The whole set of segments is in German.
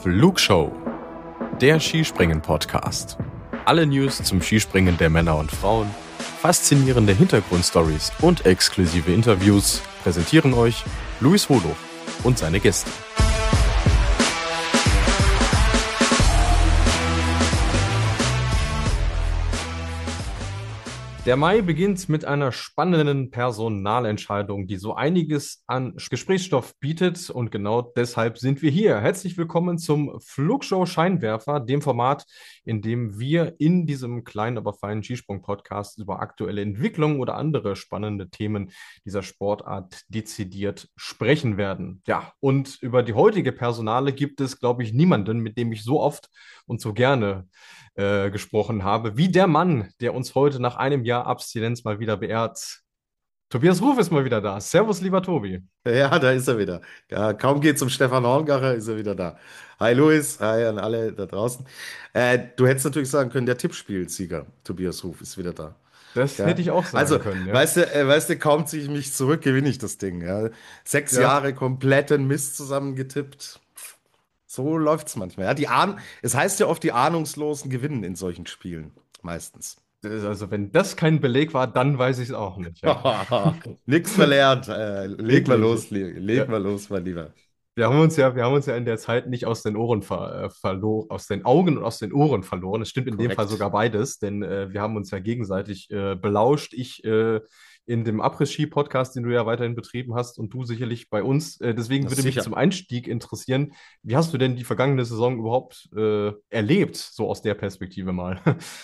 Flugshow, der Skispringen-Podcast. Alle News zum Skispringen der Männer und Frauen, faszinierende Hintergrundstories und exklusive Interviews präsentieren euch Luis Holoch und seine Gäste. Der Mai beginnt mit einer spannenden Personalentscheidung, die so einiges an Gesprächsstoff bietet, und genau deshalb sind wir hier. Herzlich willkommen zum Flugshow Scheinwerfer, dem Format, in dem wir in diesem kleinen, aber feinen Skisprung-Podcast über aktuelle Entwicklungen oder andere spannende Themen dieser Sportart dezidiert sprechen werden. Ja, und über die heutige Personale gibt es, glaube ich, niemanden, mit dem ich so oft und so gerne gesprochen habe, wie der Mann, der uns heute nach einem Jahr Abstinenz mal wieder beehrt. Tobias Ruf ist mal wieder da. Servus, lieber Tobi. Ja, da ist er wieder. Ja, kaum geht zum Stefan Horngacher, ist er wieder da. Hi Luis, hi an alle da draußen. Du hättest natürlich sagen können, der Tippspielsieger Tobias Ruf ist wieder da. Das hätte Ja? ich auch sagen Also, können, ja. weißt du, kaum ziehe ich mich zurück, gewinne ich das Ding. Ja? 6 Jahre Ja, kompletten Mist zusammengetippt. So läuft's manchmal. Ja? Es heißt ja oft, die Ahnungslosen gewinnen in solchen Spielen. Meistens. also wenn das kein Beleg war, dann weiß ich es auch nicht, ja. Nix verlernt. Leg mal Wirklich. los, leg Ja. mal los, mein Lieber. Wir haben uns ja in der Zeit nicht aus den Ohren verloren, aus den Augen und aus den Ohren verloren. Es stimmt in dem Fall Korrekt. sogar beides, denn wir haben uns ja gegenseitig belauscht. Ich in dem Après-Ski-Podcast, den du ja weiterhin betrieben hast, und du sicherlich bei uns. Deswegen Das ist würde mich zum sicher. Einstieg interessieren, wie hast du denn die vergangene Saison überhaupt erlebt, so aus der Perspektive mal?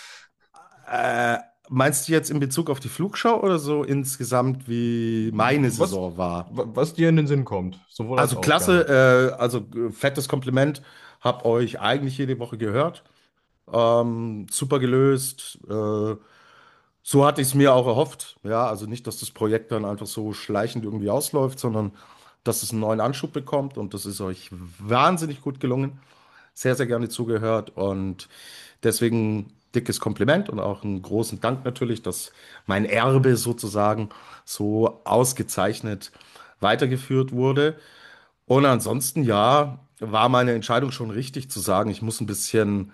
Äh, Meinst du jetzt in Bezug auf die Flugschau oder so insgesamt, wie meine Was, Saison war? was dir in den Sinn kommt, sowohl als Also auch gerne. klasse, fettes Kompliment, hab euch eigentlich jede Woche gehört. Super gelöst. So hatte ich es mir auch erhofft. Ja, also nicht, dass das Projekt dann einfach so schleichend irgendwie ausläuft, sondern dass es einen neuen Anschub bekommt, und das ist euch wahnsinnig gut gelungen. Sehr, sehr gerne zugehört, und deswegen dickes Kompliment und auch einen großen Dank natürlich, dass mein Erbe sozusagen so ausgezeichnet weitergeführt wurde. Und ansonsten, ja, war meine Entscheidung schon richtig zu sagen, ich muss ein bisschen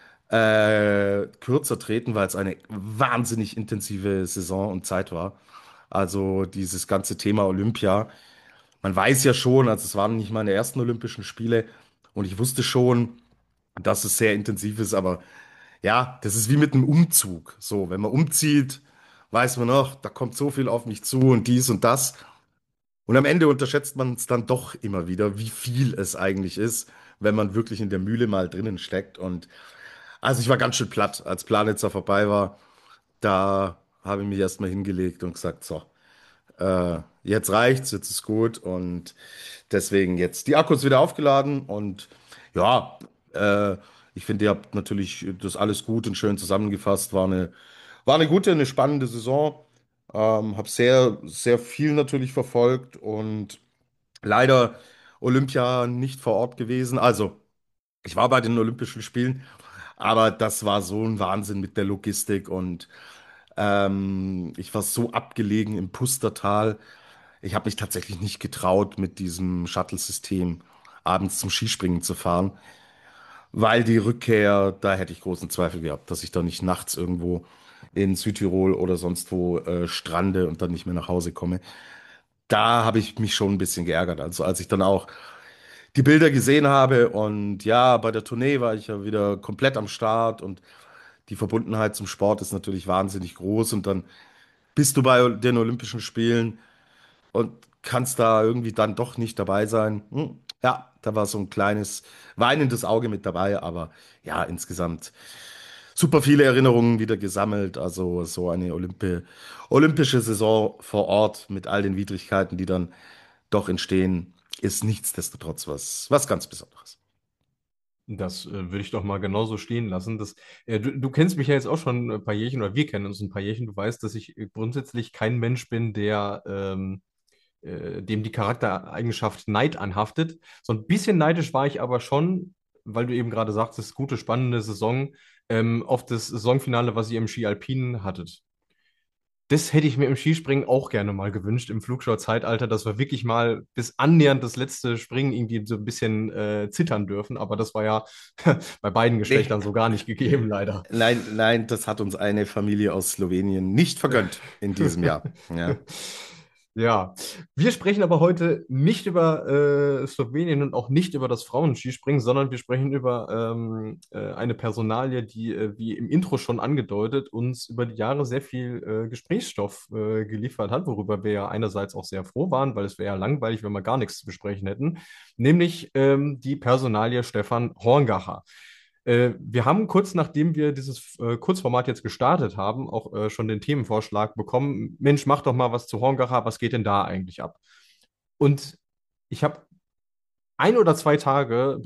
kürzer treten, weil es eine wahnsinnig intensive Saison und Zeit war. Also dieses ganze Thema Olympia. Man weiß ja schon, also es waren nicht meine ersten Olympischen Spiele, und ich wusste schon, dass es sehr intensiv ist, aber ja, das ist wie mit einem Umzug. So, wenn man umzieht, weiß man noch, da kommt so viel auf mich zu und dies und das. Und am Ende unterschätzt man es dann doch immer wieder, wie viel es eigentlich ist, wenn man wirklich in der Mühle mal drinnen steckt. Und also ich war ganz schön platt, als Planitzer vorbei war. Da habe ich mich erstmal hingelegt und gesagt, so, jetzt reicht's, jetzt ist gut. Und deswegen jetzt die Akkus wieder aufgeladen, und ja, ich finde, ihr habt natürlich das alles gut und schön zusammengefasst. War eine gute, eine spannende Saison. Habe sehr, sehr viel natürlich verfolgt und leider Olympia nicht vor Ort gewesen. Also, ich war bei den Olympischen Spielen, aber das war so ein Wahnsinn mit der Logistik, und ich war so abgelegen im Pustertal. Ich habe mich tatsächlich nicht getraut, mit diesem Shuttle-System abends zum Skispringen zu fahren, weil die Rückkehr, da hätte ich großen Zweifel gehabt, dass ich da nicht nachts irgendwo in Südtirol oder sonst wo strande und dann nicht mehr nach Hause komme. Da habe ich mich schon ein bisschen geärgert. Also als ich dann auch die Bilder gesehen habe, und ja, bei der Tournee war ich ja wieder komplett am Start, und die Verbundenheit zum Sport ist natürlich wahnsinnig groß, und dann bist du bei den Olympischen Spielen und kannst da irgendwie dann doch nicht dabei sein. Ja, da war so ein kleines weinendes Auge mit dabei, aber ja, insgesamt super viele Erinnerungen wieder gesammelt. Also so eine olympische Saison vor Ort mit all den Widrigkeiten, die dann doch entstehen, ist nichtsdestotrotz was ganz Besonderes. Das würde ich doch mal genauso stehen lassen. Du kennst mich ja jetzt auch schon ein paar Jährchen, oder wir kennen uns ein paar Jährchen. Du weißt, dass ich grundsätzlich kein Mensch bin, dem die Charaktereigenschaft Neid anhaftet. So ein bisschen neidisch war ich aber schon, weil du eben gerade sagtest, gute, spannende Saison, auf das Saisonfinale, was ihr im Ski Alpin hattet. Das hätte ich mir im Skispringen auch gerne mal gewünscht, im Flugschau-Zeitalter, dass wir wirklich mal bis annähernd das letzte Springen irgendwie so ein bisschen zittern dürfen. Aber das war ja bei beiden Nee, Geschlechtern so gar nicht gegeben, leider. nein, nein, das hat uns eine Familie aus Slowenien nicht vergönnt in diesem Jahr. Ja. Ja, wir sprechen aber heute nicht über Slowenien und auch nicht über das Frauenskispringen, sondern wir sprechen über eine Personalie, die, wie im Intro schon angedeutet, uns über die Jahre sehr viel Gesprächsstoff geliefert hat, worüber wir ja einerseits auch sehr froh waren, weil es wäre ja langweilig, wenn wir gar nichts zu besprechen hätten, nämlich die Personalie Stefan Horngacher. Wir haben kurz nachdem wir dieses Kurzformat jetzt gestartet haben, auch schon den Themenvorschlag bekommen. Mensch, mach doch mal was zu Horngacher, was geht denn da eigentlich ab? Und ich habe 1 oder 2 Tage,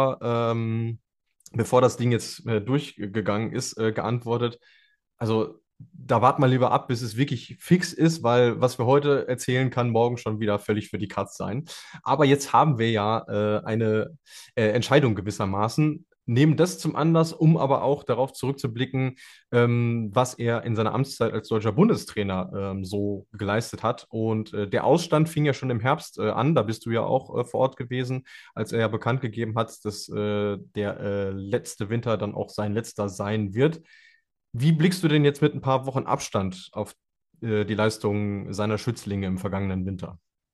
bevor das Ding jetzt durchgegangen ist, geantwortet. Also da warten wir lieber ab, bis es wirklich fix ist, weil was wir heute erzählen, kann morgen schon wieder völlig für die Katz sein. Aber jetzt haben wir ja eine Entscheidung gewissermaßen. Nehmen das zum Anlass, um aber auch darauf zurückzublicken, was er in seiner Amtszeit als deutscher Bundestrainer so geleistet hat. Und der Ausstand fing ja schon im Herbst an, da bist du ja auch vor Ort gewesen, als er ja bekannt gegeben hat, dass der letzte Winter dann auch sein letzter sein wird. Wie blickst du denn jetzt mit ein paar Wochen Abstand auf die Leistungen seiner Schützlinge im vergangenen Winter?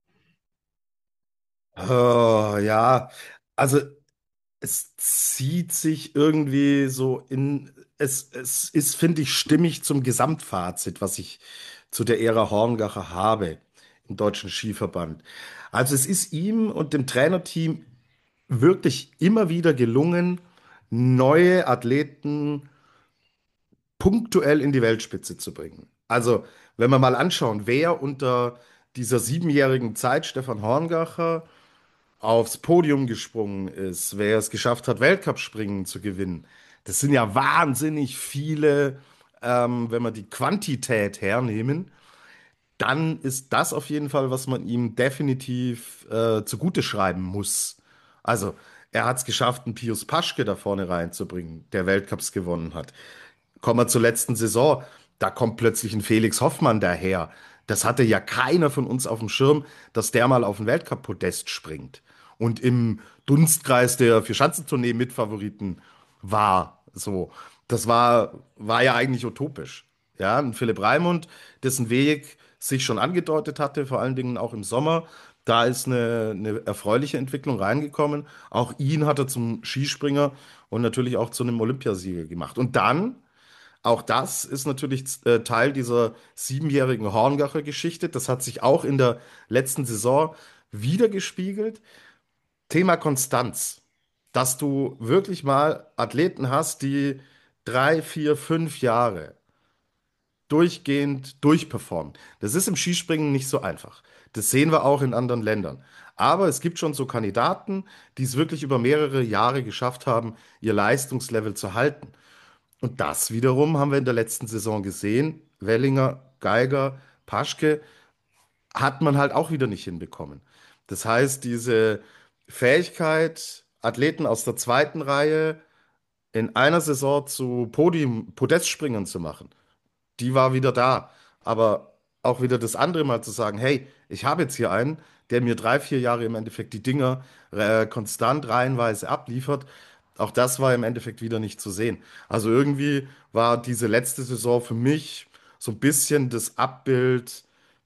Oh, ja, also es zieht sich irgendwie so in, es ist, finde ich, stimmig zum Gesamtfazit, was ich zu der Ära Horngacher habe im Deutschen Skiverband. Also es ist ihm und dem Trainerteam wirklich immer wieder gelungen, neue Athleten punktuell in die Weltspitze zu bringen. Also, wenn wir mal anschauen, wer unter dieser 7-jährigen Zeit Stefan Horngacher aufs Podium gesprungen ist, wer es geschafft hat, Weltcup-Springen zu gewinnen, das sind ja wahnsinnig viele, wenn wir die Quantität hernehmen, dann ist das auf jeden Fall, was man ihm definitiv zugute schreiben muss. Also, er hat es geschafft, einen Pius Paschke da vorne reinzubringen, der Weltcups gewonnen hat. Kommen wir zur letzten Saison. Da kommt plötzlich ein Felix Hoffmann daher. Das hatte ja keiner von uns auf dem Schirm, dass der mal auf ein Weltcup-Podest springt. Und im Dunstkreis der Vierschanzentournee Mitfavoriten war. So. Das war ja eigentlich utopisch. Ja, ein Philipp Raimund, dessen Weg sich schon angedeutet hatte, vor allen Dingen auch im Sommer. Da ist eine erfreuliche Entwicklung reingekommen. Auch ihn hat er zum Skispringer und natürlich auch zu einem Olympiasieger gemacht. Und dann auch das ist natürlich Teil dieser 7-jährigen Horngacher-Geschichte. Das hat sich auch in der letzten Saison wiedergespiegelt. Thema Konstanz. Dass du wirklich mal Athleten hast, die 3, 4, 5 Jahre durchgehend durchperformen. Das ist im Skispringen nicht so einfach. Das sehen wir auch in anderen Ländern. Aber es gibt schon so Kandidaten, die es wirklich über mehrere Jahre geschafft haben, ihr Leistungslevel zu halten. Und das wiederum haben wir in der letzten Saison gesehen. Wellinger, Geiger, Paschke hat man halt auch wieder nicht hinbekommen. Das heißt, diese Fähigkeit, Athleten aus der zweiten Reihe in einer Saison zu Podestspringern zu machen, die war wieder da. Aber auch wieder das andere Mal zu sagen, hey, ich habe jetzt hier einen, der mir 3, 4 Jahre im Endeffekt die Dinger konstant reihenweise abliefert. Auch das war im Endeffekt wieder nicht zu sehen. Also irgendwie war diese letzte Saison für mich so ein bisschen das Abbild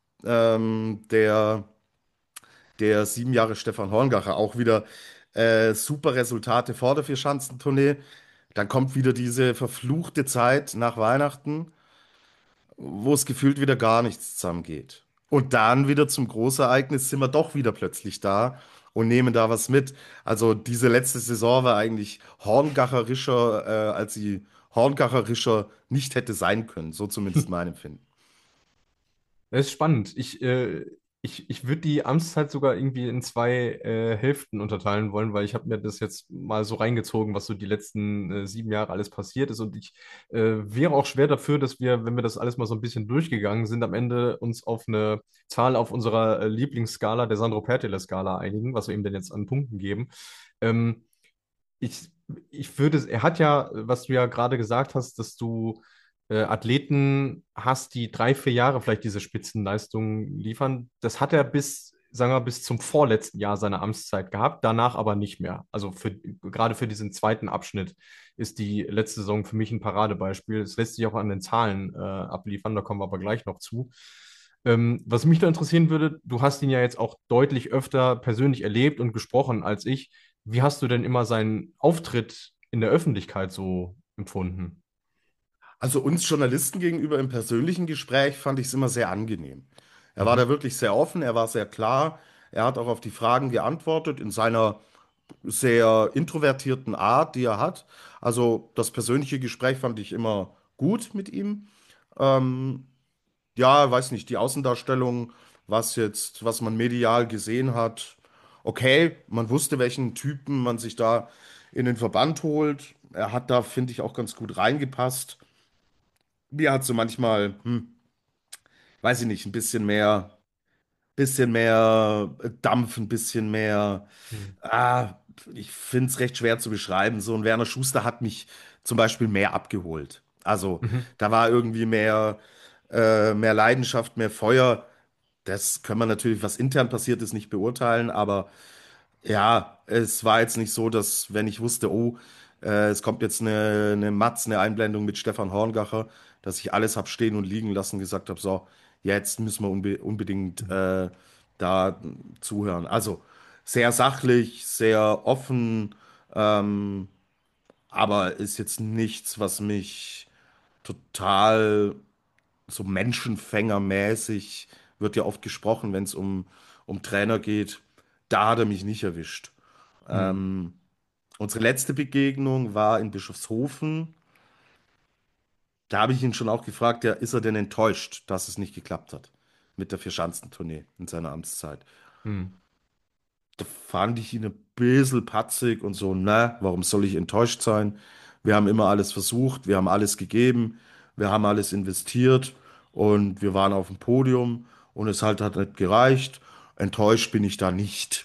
der 7 Jahre Stefan Horngacher. Auch wieder super Resultate vor der Vierschanzentournee. Dann kommt wieder diese verfluchte Zeit nach Weihnachten, wo es gefühlt wieder gar nichts zusammengeht. Und dann wieder zum Großereignis sind wir doch wieder plötzlich da und nehmen da was mit. Also diese letzte Saison war eigentlich horngacherischer, als sie horngacherischer nicht hätte sein können. So zumindest mein Empfinden. Das ist spannend. Ich würde die Amtszeit sogar irgendwie in 2 Hälften unterteilen wollen, weil ich habe mir das jetzt mal so reingezogen, was so die letzten 7 Jahre alles passiert ist. Und ich wäre auch schwer dafür, dass wir, wenn wir das alles mal so ein bisschen durchgegangen sind, am Ende uns auf eine Zahl auf unserer Lieblingsskala, der Sandro-Pertile-Skala einigen, was wir ihm denn jetzt an Punkten geben. Ähm, ich, er hat ja, was du ja gerade gesagt hast, dass du Athleten hast, die 3, 4 Jahre vielleicht diese Spitzenleistungen liefern. Das hat er bis, sagen wir, bis zum vorletzten Jahr seiner Amtszeit gehabt, danach aber nicht mehr. Also gerade für diesen zweiten Abschnitt ist die letzte Saison für mich ein Paradebeispiel. Es lässt sich auch an den Zahlen abliefern, da kommen wir aber gleich noch zu. Was mich da interessieren würde, du hast ihn ja jetzt auch deutlich öfter persönlich erlebt und gesprochen als ich. Wie hast du denn immer seinen Auftritt in der Öffentlichkeit so empfunden? Also uns Journalisten gegenüber im persönlichen Gespräch fand ich es immer sehr angenehm. Er war Mhm. da wirklich sehr offen, er war sehr klar, er hat auch auf die Fragen geantwortet in seiner sehr introvertierten Art, die er hat. Also das persönliche Gespräch fand ich immer gut mit ihm. Ähm, ja, weiß nicht, die Außendarstellung, was man medial gesehen hat, okay, man wusste, welchen Typen man sich da in den Verband holt. Er hat da, finde ich, auch ganz gut reingepasst. Mir hat so manchmal, weiß ich nicht, bisschen mehr Dampf, ein bisschen mehr, Mhm. ah, ich finde es recht schwer zu beschreiben. So ein Werner Schuster hat mich zum Beispiel mehr abgeholt. Also Mhm. da war irgendwie mehr Leidenschaft, mehr Feuer. Das können wir natürlich, was intern passiert ist, nicht beurteilen, aber ja, es war jetzt nicht so, dass, wenn ich wusste, oh, es kommt jetzt eine Einblendung mit Stefan Horngacher, dass ich alles hab stehen und liegen lassen, gesagt habe, so, jetzt müssen wir unbedingt Mhm. da zuhören. Also sehr sachlich, sehr offen, ähm, aber ist jetzt nichts, was mich total so menschenfängermäßig, wird ja oft gesprochen, wenn es um Trainer geht. Da hat er mich nicht erwischt. Mhm. Unsere letzte Begegnung war in Bischofshofen. Da habe ich ihn schon auch gefragt, ja, ist er denn enttäuscht, dass es nicht geklappt hat mit der Vierschanzentournee in seiner Amtszeit? Mhm. Da fand ich ihn ein bisschen patzig und so, na, warum soll ich enttäuscht sein? Wir haben immer alles versucht, wir haben alles gegeben, wir haben alles investiert und wir waren auf dem Podium und hat nicht gereicht. Enttäuscht bin ich da nicht.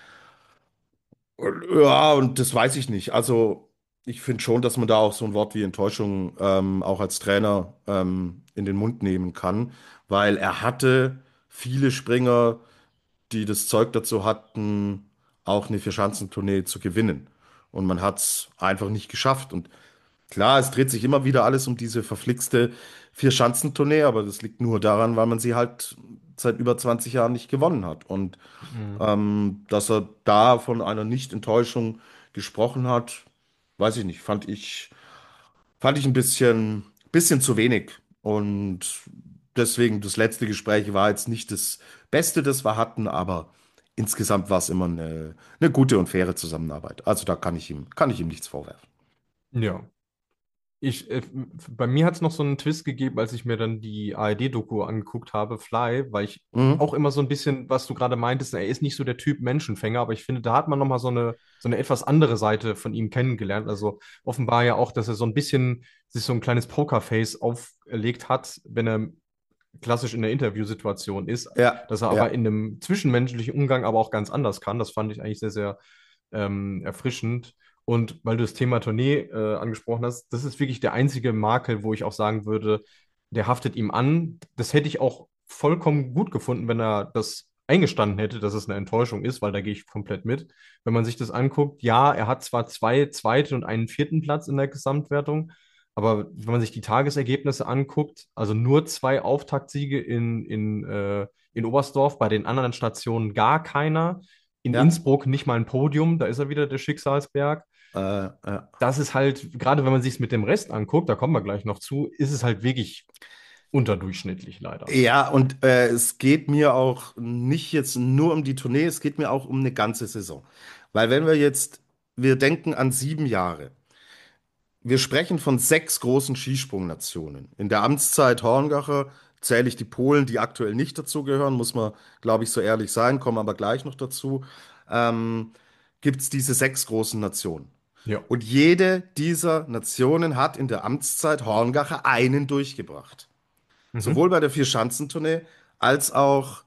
Ja, und das weiß ich nicht. Also, ich finde schon, dass man da auch so ein Wort wie Enttäuschung auch als Trainer in den Mund nehmen kann, weil er hatte viele Springer, die das Zeug dazu hatten, auch eine Vierschanzentournee zu gewinnen. Und man hat es einfach nicht geschafft. Und klar, es dreht sich immer wieder alles um diese verflixte Vierschanzentournee, aber das liegt nur daran, weil man sie halt seit über 20 Jahren nicht gewonnen hat. Und Mhm. dass er da von einer Nicht-Enttäuschung gesprochen hat, weiß ich nicht, fand ich ein bisschen zu wenig. Und deswegen, das letzte Gespräch war jetzt nicht das Beste, das wir hatten, aber insgesamt war es immer eine gute und faire Zusammenarbeit. Also da kann ich ihm nichts vorwerfen. Ja. Bei mir hat es noch so einen Twist gegeben, als ich mir dann die ARD-Doku angeguckt habe, Fly, weil ich Mhm. auch immer so ein bisschen, was du gerade meintest, er ist nicht so der Typ Menschenfänger, aber ich finde, da hat man nochmal so eine etwas andere Seite von ihm kennengelernt. Also offenbar ja auch, dass er so ein bisschen sich so ein kleines Pokerface aufgelegt hat, wenn er klassisch in der Interviewsituation ist, Ja, dass er aber ja. in einem zwischenmenschlichen Umgang aber auch ganz anders kann. Das fand ich eigentlich sehr, sehr erfrischend. Und weil du das Thema Tournee angesprochen hast, das ist wirklich der einzige Makel, wo ich auch sagen würde, der haftet ihm an. Das hätte ich auch vollkommen gut gefunden, wenn er das eingestanden hätte, dass es eine Enttäuschung ist, weil da gehe ich komplett mit. Wenn man sich das anguckt, ja, er hat zwar 2 zweite und einen vierten Platz in der Gesamtwertung, aber wenn man sich die Tagesergebnisse anguckt, also nur 2 Auftaktsiege in Oberstdorf, bei den anderen Stationen gar keiner. In Ja, Innsbruck nicht mal ein Podium, da ist er wieder der Schicksalsberg. ja. Das ist halt, gerade wenn man sich es mit dem Rest anguckt, da kommen wir gleich noch zu, ist es halt wirklich unterdurchschnittlich leider. Ja, und es geht mir auch nicht jetzt nur um die Tournee, es geht mir auch um eine ganze Saison. Weil wenn wir denken an 7 Jahre. Wir sprechen von 6 großen Skisprungnationen. In der Amtszeit Horngacher zähle ich die Polen, die aktuell nicht dazugehören, muss man, glaube ich, so ehrlich sein, kommen aber gleich noch dazu. Ähm, Gibt es diese 6 großen Nationen. Ja. Und jede dieser Nationen hat in der Amtszeit Horngacher einen durchgebracht. Sowohl Mhm. bei der Vierschanzentournee als auch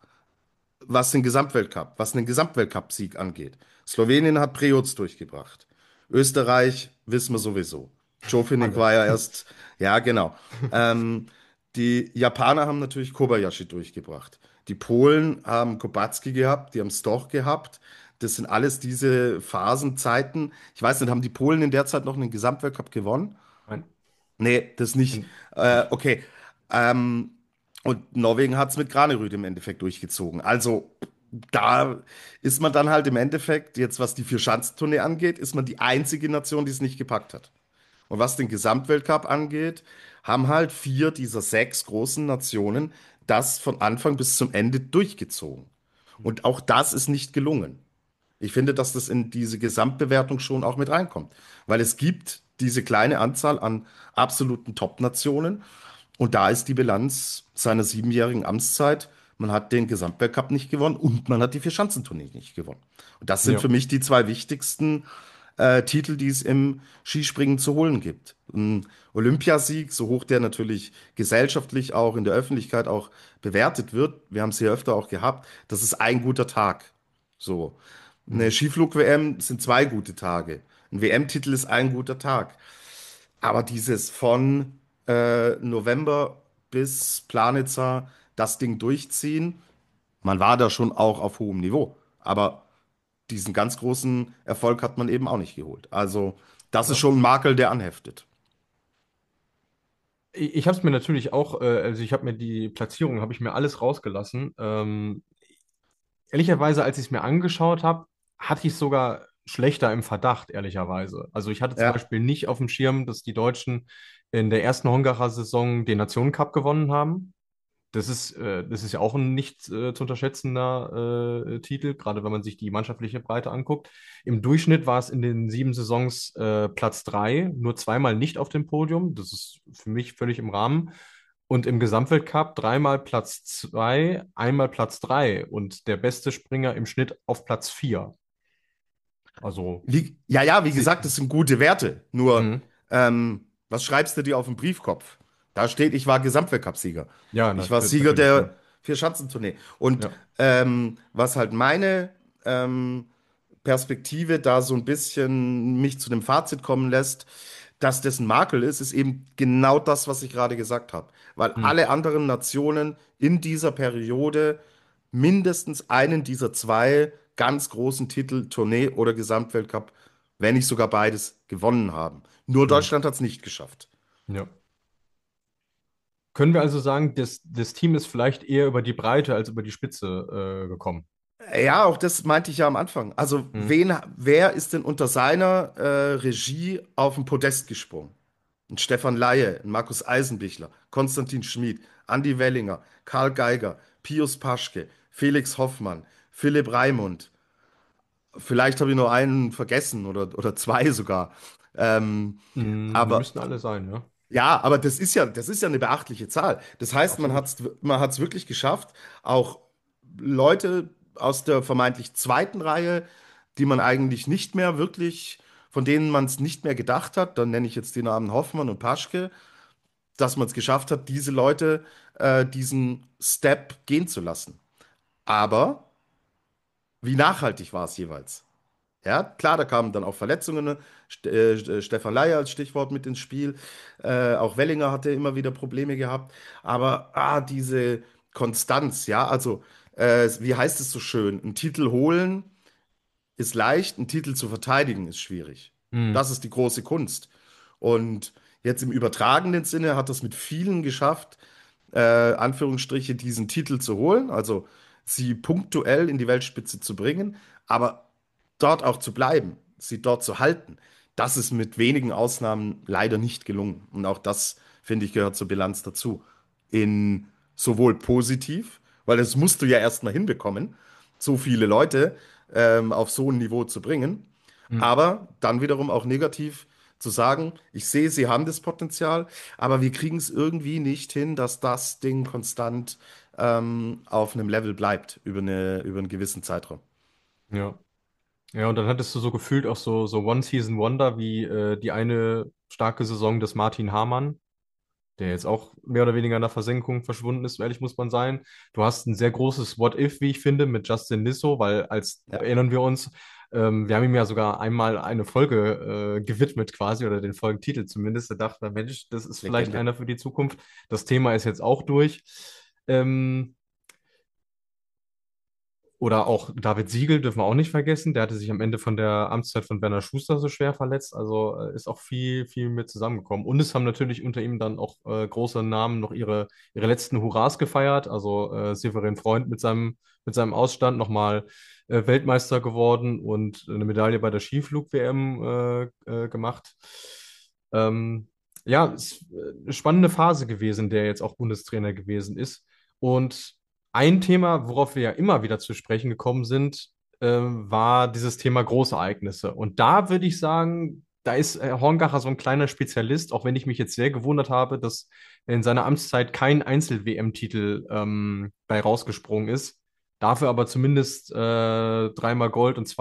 was den Gesamtweltcup-Sieg angeht. Slowenien hat Preutz durchgebracht. Österreich wissen wir sowieso. Jofinik Alle. war ja erst, ja, genau. Ähm, Die Japaner haben natürlich Kobayashi durchgebracht. Die Polen haben Kubacki gehabt, die haben Stoch gehabt. Das sind alles diese Phasenzeiten. Ich weiß nicht, haben die Polen in der Zeit noch einen Gesamtweltcup gewonnen? Nein, Nee, das nicht. nicht. Okay. Ähm, und Norwegen hat es mit Granerüd im Endeffekt durchgezogen. Also da ist man dann halt im Endeffekt, jetzt was die Vierschanzentournee angeht, ist man die einzige Nation, die es nicht gepackt hat. Und was den Gesamtweltcup angeht, haben halt vier dieser sechs großen Nationen das von Anfang bis zum Ende durchgezogen. Und auch das ist nicht gelungen. Ich finde, dass das in diese Gesamtbewertung schon auch mit reinkommt. Weil es gibt diese kleine Anzahl an absoluten Top-Nationen und da ist die Bilanz seiner siebenjährigen Amtszeit. Man hat den Gesamtweltcup nicht gewonnen und man hat die Vierschanzentournee nicht gewonnen. Und das sind Ja. für mich die zwei wichtigsten Titel, die es im Skispringen zu holen gibt. Ein Olympiasieg, so hoch der natürlich gesellschaftlich auch in der Öffentlichkeit auch bewertet wird, wir haben es hier öfter auch gehabt, das ist ein guter Tag. So. Eine Mhm. Skiflug-WM sind zwei gute Tage. Ein WM-Titel ist ein guter Tag. Aber dieses von November bis Planitzer das Ding durchziehen, man war da schon auch auf hohem Niveau. Aber diesen ganz großen Erfolg hat man eben auch nicht geholt. Also, das ist Ja. schon ein Makel, der anheftet. Ich habe es mir natürlich auch, also ich habe mir die Platzierung, habe ich mir alles rausgelassen. Ehrlicherweise, als ich es mir angeschaut habe, hatte ich es sogar schlechter im Verdacht, ehrlicherweise. Also ich hatte zum Ja, Beispiel nicht auf dem Schirm, dass die Deutschen in der ersten Hongacher Saison den Nationencup gewonnen haben. Das ist ja auch ein nicht zu unterschätzender Titel, gerade wenn man sich die mannschaftliche Breite anguckt. Im Durchschnitt war es in den 7 Saisons Platz 3, nur zweimal nicht auf dem Podium. Das ist für mich völlig im Rahmen. Und im Gesamtweltcup dreimal Platz 2, einmal Platz 3 und der beste Springer im Schnitt auf Platz 4. Also, ja, wie sie, gesagt, das sind gute Werte. Nur, mhm. was schreibst du dir auf den Briefkopf? Da steht, ich war Gesamtweltcup-Sieger. Ja, Ich war Sieger natürlich, der klar. Vierschanzentournee. Und Ja. was halt meine Perspektive da so ein bisschen mich zu dem Fazit kommen lässt, dass dessen Makel ist, ist eben genau das, was ich gerade gesagt habe. Weil Mhm. alle anderen Nationen in dieser Periode mindestens einen dieser zwei ganz großen Titel, Tournee oder Gesamtweltcup, wenn nicht sogar beides, gewonnen haben. Nur Mhm. Deutschland hat es nicht geschafft. Ja. Können wir also sagen, das Team ist vielleicht eher über die Breite als über die Spitze gekommen? Ja, auch das meinte ich ja am Anfang. Also, Mhm. wer ist denn unter seiner Regie auf den Podest gesprungen? Ein Stefan Laie, ein Markus Eisenbichler, Konstantin Schmid, Andi Wellinger, Karl Geiger, Pius Paschke, Felix Hoffmann, Philipp Raimund. Vielleicht habe ich nur einen vergessen oder zwei sogar. Ähm, Mhm. aber Müssten alle sein, ja. ja, aber das ist ja eine beachtliche Zahl. Das heißt, Absolut. man hat's wirklich geschafft, auch Leute aus der vermeintlich zweiten Reihe, die man eigentlich nicht mehr wirklich, von denen man es nicht mehr gedacht hat, dann nenne ich jetzt die Namen Hoffmann und Paschke, dass man es geschafft hat, diese Leute diesen Step gehen zu lassen. Aber wie nachhaltig war es jeweils? Ja, klar, da kamen dann auch Verletzungen, ne? Stefan Leier als Stichwort mit ins Spiel. Auch Wellinger hatte immer wieder Probleme gehabt. Aber diese Konstanz, ja, also wie heißt es so schön? Ein Titel holen ist leicht, einen Titel zu verteidigen ist schwierig. Mhm. Das ist die große Kunst. Und jetzt im übertragenen Sinne hat das mit vielen geschafft, Anführungsstriche, diesen Titel zu holen, also sie punktuell in die Weltspitze zu bringen, aber dort auch zu bleiben, sie dort zu halten. Das ist mit wenigen Ausnahmen leider nicht gelungen. Und auch das, finde ich, gehört zur Bilanz dazu. In sowohl positiv, weil das musst du ja erstmal hinbekommen, so viele Leute auf so ein Niveau zu bringen, Mhm. aber dann wiederum auch negativ zu sagen, ich sehe, sie haben das Potenzial, aber wir kriegen es irgendwie nicht hin, dass das Ding konstant auf einem Level bleibt über einen gewissen Zeitraum. Ja. Ja, und dann hattest du so gefühlt auch so One-Season-Wonder wie die eine starke Saison des Martin Hamann. der jetzt auch mehr oder weniger in der Versenkung verschwunden ist, so ehrlich muss man sein. Du hast ein sehr großes What-If, wie ich finde, mit Justin Lissow, weil Ja, erinnern wir uns, wir haben ihm ja sogar einmal eine Folge gewidmet quasi, oder den Folgentitel zumindest. Da dachte man, Mensch, das ist vielleicht Legende. einer für die Zukunft. Das Thema ist jetzt auch durch. Ähm, oder auch David Siegel dürfen wir auch nicht vergessen. Der hatte sich am Ende von der Amtszeit von Werner Schuster so schwer verletzt. Also ist auch viel mit zusammengekommen. Und es haben natürlich unter ihm dann auch große Namen noch ihre letzten Hurras gefeiert. Also Severin Freund mit seinem Ausstand nochmal Weltmeister geworden und eine Medaille bei der Skiflug-WM gemacht. Ähm, ja, es ist eine spannende Phase gewesen, in der er jetzt auch Bundestrainer gewesen ist. Und ein Thema, worauf wir ja immer wieder zu sprechen gekommen sind, war dieses Thema Großereignisse. Und da würde ich sagen, da ist Horngacher so ein kleiner Spezialist, auch wenn ich mich jetzt sehr gewundert habe, dass in seiner Amtszeit kein Einzel-WM-Titel bei rausgesprungen ist. Dafür aber zumindest dreimal Gold und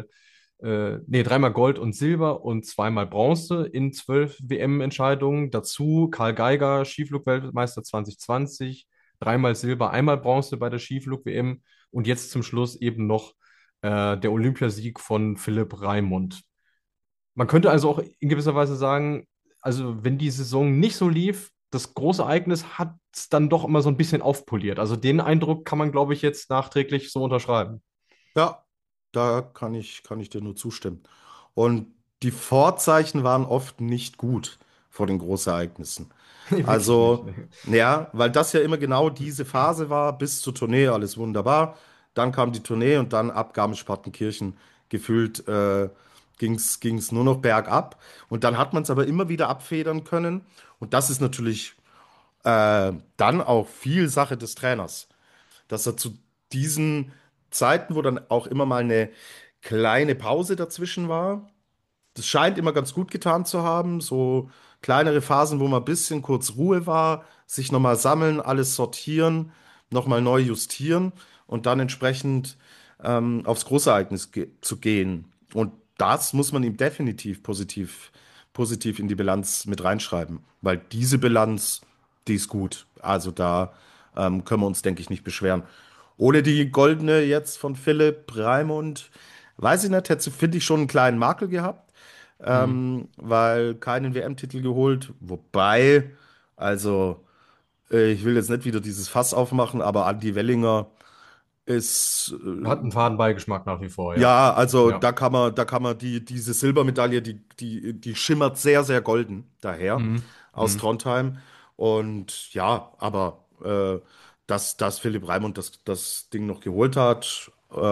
dreimal Gold und Silber und zweimal Bronze in 12 WM-Entscheidungen. Dazu Karl Geiger, Skiflug-Weltmeister 2020, dreimal Silber, einmal Bronze bei der Skiflug-WM und jetzt zum Schluss eben noch der Olympiasieg von Philipp Raimund. Man könnte also auch in gewisser Weise sagen, also wenn die Saison nicht so lief, das große Ereignis hat es dann doch immer so ein bisschen aufpoliert. Also den Eindruck kann man, glaube ich, jetzt nachträglich so unterschreiben. Ja, da kann ich dir nur zustimmen. Und die Vorzeichen waren oft nicht gut vor den Großereignissen. Nee, wirklich nicht. Also, Nee. ja, weil das ja immer genau diese Phase war, bis zur Tournee, alles wunderbar. Dann kam die Tournee und dann ab Garmisch-Partenkirchen gefühlt ging's nur noch bergab. Und dann hat man es aber immer wieder abfedern können. Und das ist natürlich dann auch viel Sache des Trainers, dass er zu diesen Zeiten, wo dann auch immer mal eine kleine Pause dazwischen war, das scheint immer ganz gut getan zu haben. So kleinere Phasen, wo mal ein bisschen kurz Ruhe war, sich nochmal sammeln, alles sortieren, nochmal neu justieren und dann entsprechend aufs Großereignis ge zu gehen. Und das muss man ihm definitiv positiv in die Bilanz mit reinschreiben, weil diese Bilanz, die ist gut. Also da können wir uns, denke ich, nicht beschweren. Ohne die goldene jetzt von Philipp Raimund, weiß ich nicht, hätte, finde ich, schon einen kleinen Makel gehabt, Hm. weil keinen WM-Titel geholt. Wobei, also ich will jetzt nicht wieder dieses Fass aufmachen, aber Andi Wellinger ist, Hat einen faden Beigeschmack nach wie vor, ja. ja, also Ja. da kann man diese Silbermedaille, die schimmert sehr, sehr golden daher Mhm. aus Mhm. Trondheim. Und ja, aber dass Philipp Raimund das Ding noch geholt hat,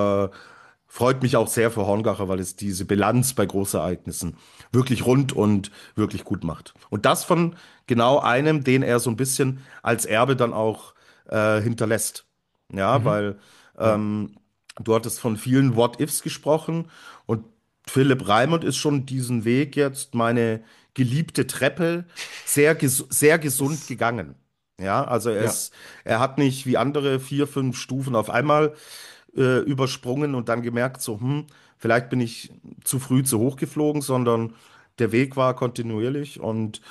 freut mich auch sehr für Horngacher, weil es diese Bilanz bei Großereignissen wirklich rund und wirklich gut macht. Und das von genau einem, den er so ein bisschen als Erbe dann auch hinterlässt. Ja, Mhm. weil Ja. du hattest von vielen What-Ifs gesprochen und Philipp Raimund ist schon diesen Weg jetzt, meine geliebte Treppe, sehr gesund Ist, gegangen. Ja, also ja. er hat nicht wie andere 4, 5 Stufen auf einmal übersprungen und dann gemerkt, so, vielleicht bin ich zu früh zu hoch geflogen, sondern der Weg war kontinuierlich und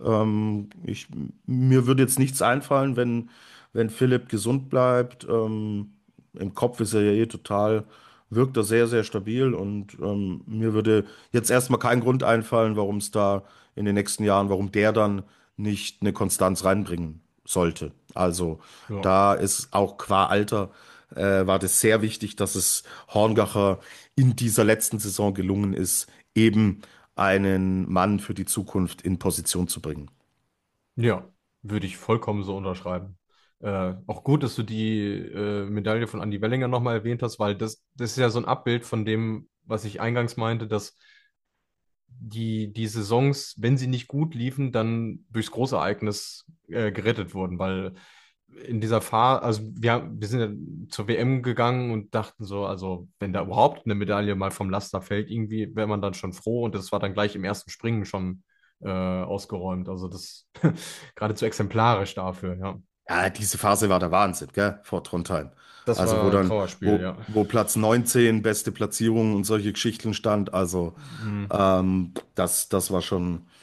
mir würde jetzt nichts einfallen, wenn Philipp gesund bleibt. Im Kopf ist er ja eh total, wirkt er sehr, sehr stabil und mir würde jetzt erstmal kein Grund einfallen, warum es da in den nächsten Jahren, warum der dann nicht eine Konstanz reinbringen sollte. Also Ja. da ist auch qua Alter war das sehr wichtig, dass es Horngacher in dieser letzten Saison gelungen ist, eben einen Mann für die Zukunft in Position zu bringen. Ja, würde ich vollkommen so unterschreiben. Auch gut, dass du die Medaille von Andy Wellinger nochmal erwähnt hast, weil das ist ja so ein Abbild von dem, was ich eingangs meinte, dass die Saisons, wenn sie nicht gut liefen, dann durchs Großereignis gerettet wurden, weil in dieser Phase, also wir sind ja zur WM gegangen und dachten so, also wenn da überhaupt eine Medaille mal vom Laster fällt, irgendwie wäre man dann schon froh und das war dann gleich im ersten Springen schon ausgeräumt. Also das geradezu exemplarisch dafür, ja. Ja, diese Phase war der Wahnsinn, gell, vor Trondheim. Das Also wo war ein dann, Trauerspiel, ja. wo Platz 19 beste Platzierung und solche Geschichten stand. Also Mhm. das war schon.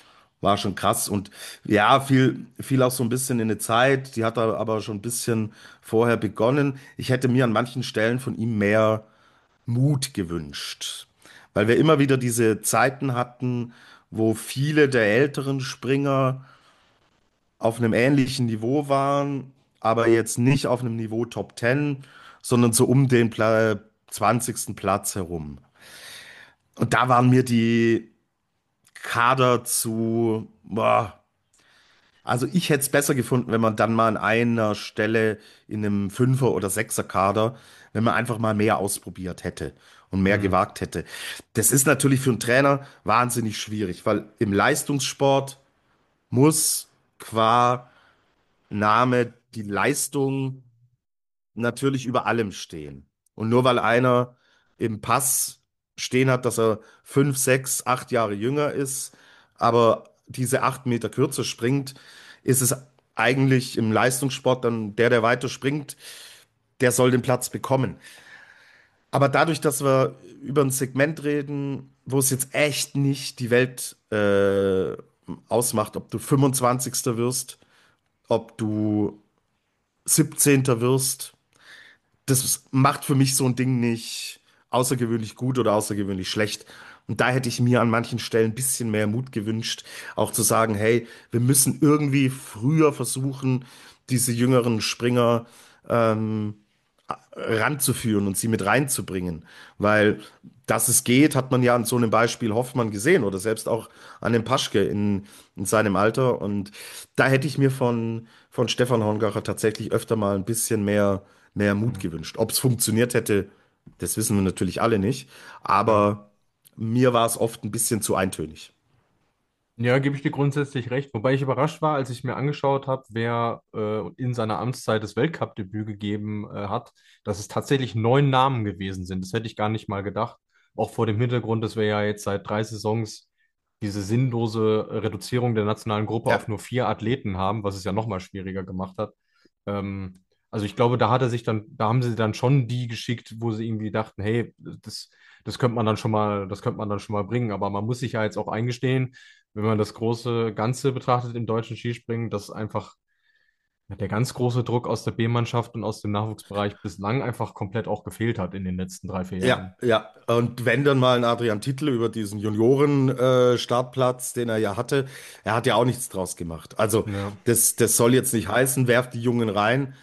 war schon krass. Und ja, fiel auch so ein bisschen in eine Zeit, die hat er aber schon ein bisschen vorher begonnen. Ich hätte mir an manchen Stellen von ihm mehr Mut gewünscht, weil wir immer wieder diese Zeiten hatten, wo viele der älteren Springer auf einem ähnlichen Niveau waren, aber jetzt nicht auf einem Niveau Top 10, sondern so um den 20. Platz herum. Und da waren mir die Kader zu, boah, also ich hätte es besser gefunden, wenn man dann mal an einer Stelle in einem Fünfer- oder Sechser-Kader, wenn man einfach mal mehr ausprobiert hätte und mehr Hm. gewagt hätte. Das ist natürlich für einen Trainer wahnsinnig schwierig, weil im Leistungssport muss qua Name die Leistung natürlich über allem stehen. Und nur weil einer im Pass stehen hat, dass er 5, 6, 8 Jahre jünger ist, aber diese 8 Meter kürzer springt, ist es eigentlich im Leistungssport dann der weiter springt, der soll den Platz bekommen. Aber dadurch, dass wir über ein Segment reden, wo es jetzt echt nicht die Welt ausmacht, ob du 25. wirst, ob du 17. wirst, das macht für mich so ein Ding nicht außergewöhnlich gut oder außergewöhnlich schlecht. Und da hätte ich mir an manchen Stellen ein bisschen mehr Mut gewünscht, auch zu sagen, hey, wir müssen irgendwie früher versuchen, diese jüngeren Springer ähm, ranzuführen und sie mit reinzubringen. Weil, dass es geht, hat man ja an so einem Beispiel Hoffmann gesehen oder selbst auch an dem Paschke in seinem Alter. Und da hätte ich mir von Stefan Horngacher tatsächlich öfter mal ein bisschen mehr Mut Hm. gewünscht. Ob es funktioniert hätte, das wissen wir natürlich alle nicht. Ja. Aber mir war es oft ein bisschen zu eintönig. Ja, gebe ich dir grundsätzlich recht. Wobei ich überrascht war, als ich mir angeschaut habe, wer in seiner Amtszeit das Weltcup-Debüt gegeben hat, dass es tatsächlich 9 Namen gewesen sind. Das hätte ich gar nicht mal gedacht. Auch vor dem Hintergrund, dass wir ja jetzt seit 3 Saisons diese sinnlose Reduzierung der nationalen Gruppe auf Ja, nur 4 Athleten haben, was es ja nochmal schwieriger gemacht hat. Also ich glaube, da haben sie dann schon die geschickt, wo sie irgendwie dachten, hey, das könnte man dann schon mal, das könnte man dann schon mal bringen. Aber man muss sich ja jetzt auch eingestehen, wenn man das große Ganze betrachtet im deutschen Skispringen, dass einfach der ganz große Druck aus der B-Mannschaft und aus dem Nachwuchsbereich bislang einfach komplett auch gefehlt hat in den letzten 3, 4 Jahren. ja. Und wenn dann mal ein Adrian Titel über diesen Junioren-Startplatz, den er ja hatte, er hat ja auch nichts draus gemacht. Also Ja, das soll jetzt nicht heißen, werft die Jungen rein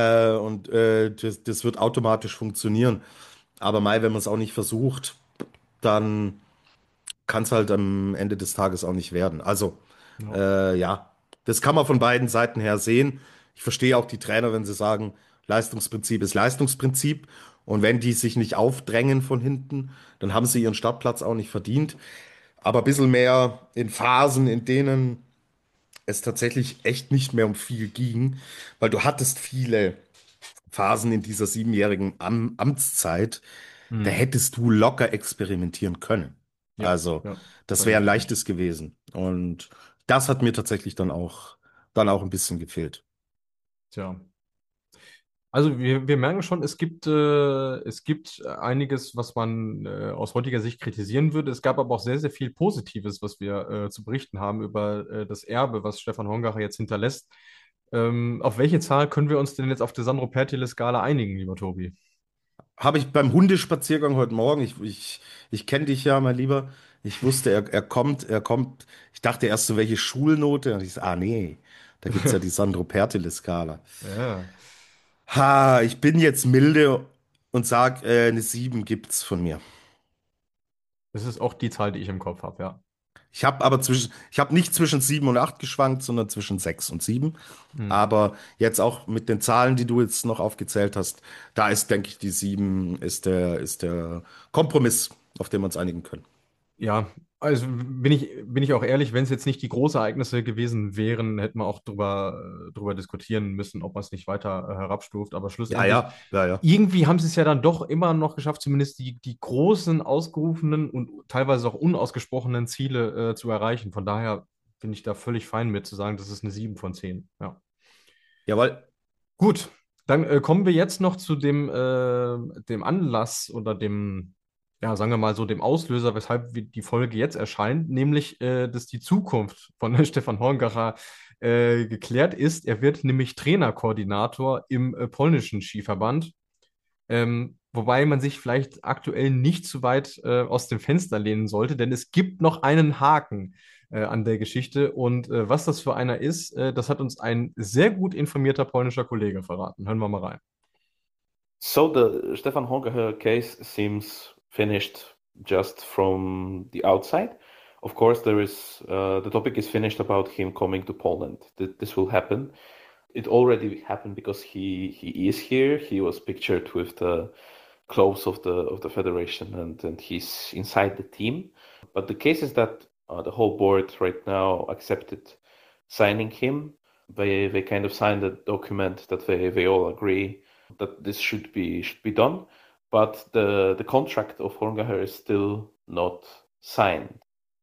das wird automatisch funktionieren. Aber Mai, wenn man es auch nicht versucht, dann kann es halt am Ende des Tages auch nicht werden. Also ja, ja, das kann man von beiden Seiten her sehen. Ich verstehe auch die Trainer, wenn sie sagen, Leistungsprinzip ist Leistungsprinzip. Und wenn die sich nicht aufdrängen von hinten, dann haben sie ihren Startplatz auch nicht verdient. Aber ein bisschen mehr in Phasen, in denen es tatsächlich echt nicht mehr um viel ging, weil du hattest viele Phasen in dieser 7-jährigen Amtszeit, da hm, hättest du locker experimentieren können. ja, Also, ja, das da wäre gebe ein ich recht. leichtes gewesen. Und das hat mir tatsächlich dann auch ein bisschen gefehlt. Tja. Also wir merken schon, es gibt einiges, was man aus heutiger Sicht kritisieren würde. Es gab aber auch sehr, sehr viel Positives, was wir zu berichten haben über das Erbe, was Stefan Hongacher jetzt hinterlässt. Auf welche Zahl können wir uns denn jetzt auf der Sandro Pertile-Skala einigen, lieber Tobi? Habe ich beim Hundespaziergang heute Morgen, ich kenne dich ja, mein Lieber, ich wusste, er kommt. Ich dachte erst so, welche Schulnote? Und ich so, nee, da gibt es ja die Sandro Pertile-Skala. Ja, Ha, ich bin jetzt milde und sag, eine 7 gibt's von mir. das ist auch die Zahl, die ich im Kopf habe, ja. Ich habe nicht zwischen 7 und 8 geschwankt, sondern zwischen 6 und 7. Hm. Aber jetzt auch mit den Zahlen, die du jetzt noch aufgezählt hast, da ist, denke ich, die 7 ist der Kompromiss, auf den wir uns einigen können. Ja, also bin ich auch ehrlich, wenn es jetzt nicht die Großereignisse gewesen wären, hätten wir auch drüber diskutieren müssen, ob man es nicht weiter herabstuft. Aber Ja, schlussendlich, ja, ja, ja. irgendwie haben sie es ja dann doch immer noch geschafft, zumindest die großen, ausgerufenen und teilweise auch unausgesprochenen Ziele zu erreichen. Von daher bin ich da völlig fein mit zu sagen, das ist eine 7 von 10. Ja. Jawohl. Gut, dann kommen wir jetzt noch zu dem Anlass oder dem ja, sagen wir mal so, dem Auslöser, weshalb die Folge jetzt erscheint, nämlich, dass die Zukunft von Stefan Horngacher geklärt ist. Er wird nämlich Trainerkoordinator im polnischen Skiverband. Wobei man sich vielleicht aktuell nicht zu weit aus dem Fenster lehnen sollte, denn es gibt noch einen Haken an der Geschichte. Und was das für einer ist, das hat uns ein sehr gut informierter polnischer Kollege verraten. Hören wir mal rein. So the Stefan Honkacher case seems finished just from the outside. Of course, the topic is finished about him coming to Poland. This will happen. It already happened because he is here. He was pictured with the clothes of the federation, and he's inside the team. But the case is that the whole board right now accepted signing him. They kind of signed a document that they all agree that this should be done, but the contract of Horngacher is still not signed.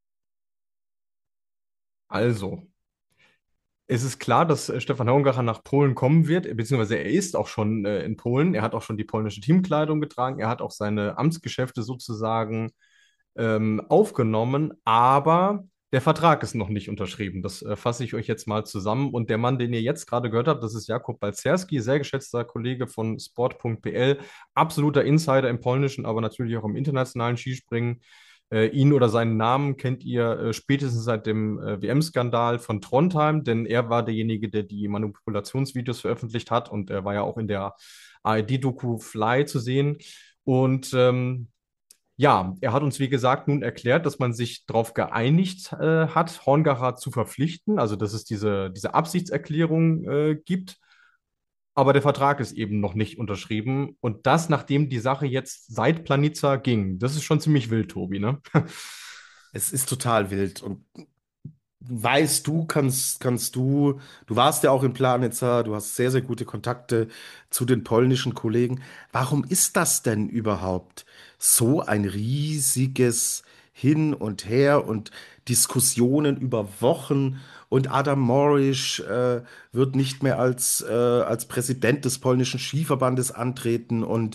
Also, es ist klar, dass Stefan Horngacher nach Polen kommen wird, beziehungsweise er ist auch schon in Polen. Er hat auch schon die polnische Teamkleidung getragen. Er hat auch seine Amtsgeschäfte sozusagen aufgenommen, aber der Vertrag ist noch nicht unterschrieben. Das fasse ich euch jetzt mal zusammen. Und der Mann, den ihr jetzt gerade gehört habt, das ist Jakub Balcerski, sehr geschätzter Kollege von sport.pl, absoluter Insider im polnischen, aber natürlich auch im internationalen Skispringen. Ihn oder seinen Namen kennt ihr spätestens seit dem WM-Skandal von Trondheim, denn er war derjenige, der die Manipulationsvideos veröffentlicht hat und er war ja auch in der ARD-Doku Fly zu sehen. Und ja, er hat uns, wie gesagt, nun erklärt, dass man sich darauf geeinigt hat, Horngacher zu verpflichten, also dass es diese Absichtserklärung gibt. Aber der Vertrag ist eben noch nicht unterschrieben. Und das, nachdem die Sache jetzt seit Planica ging. Das ist schon ziemlich wild, Tobi, ne? Es ist total wild. Und weißt du, du warst ja auch in Planica, du hast sehr, sehr gute Kontakte zu den polnischen Kollegen. Warum ist das denn überhaupt so ein riesiges Hin und Her und Diskussionen über Wochen? Und Adam Morisch wird nicht mehr als Präsident des polnischen Skiverbandes antreten und